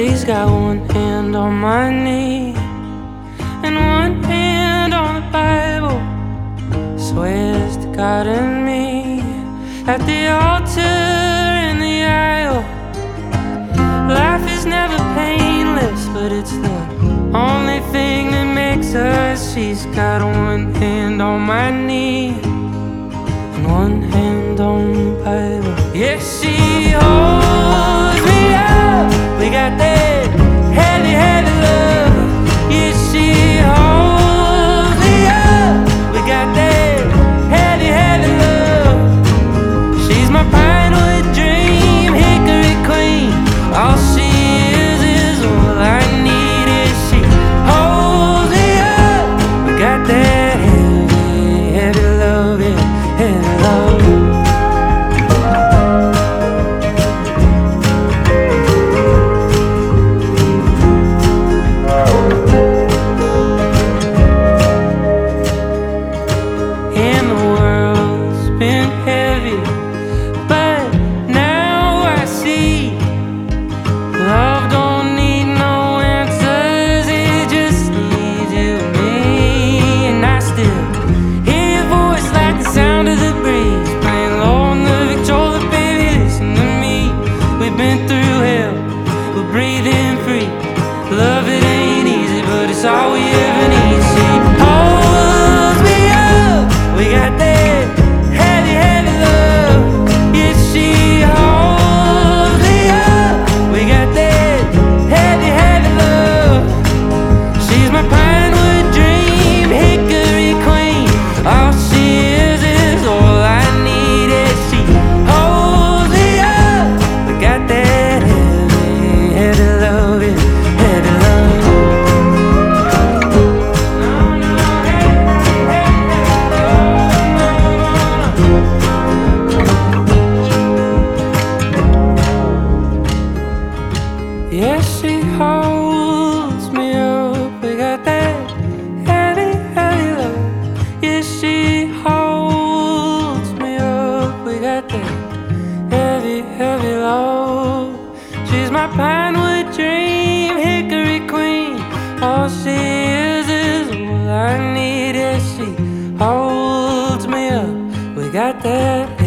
she's got one hand on my knee and one hand on the Bible. Swears to God and me at the altar in the aisle. Life is never painless, but it's the only thing that makes us. She's got one hand on my knee and one hand on the Bible. Yes, she holds me up. We got that heavy, heavy love. Yes, she holds me up. We got that heavy, heavy love. She's my pinewood dream, hickory queen. All she is all I need. Is she holds me up. We got that heavy, heavy love, yeah, heavy love. And the world's been heavy, but now I see love don't need no answers, it just needs you and me. And I still hear your voice like the sound of the breeze playing low on the Victrola, baby, listen to me. We've been through hell, we're breathing free. Love, it ain't easy, but it's all we ever need. She holds me up. We got that heavy, heavy love. Yes, she holds me up. We got that heavy, heavy love. She's my pinewood dream, hickory queen. All she is all I need. Is she holds me up. We got that heavy, heavy love, yeah, heavy love. Yes, she holds me up. We got that heavy, heavy love. Yes, she holds me up. We got that heavy, heavy love. She's my pinewood dream, hickory queen. All she is all I need. Yes, she holds me up. We got that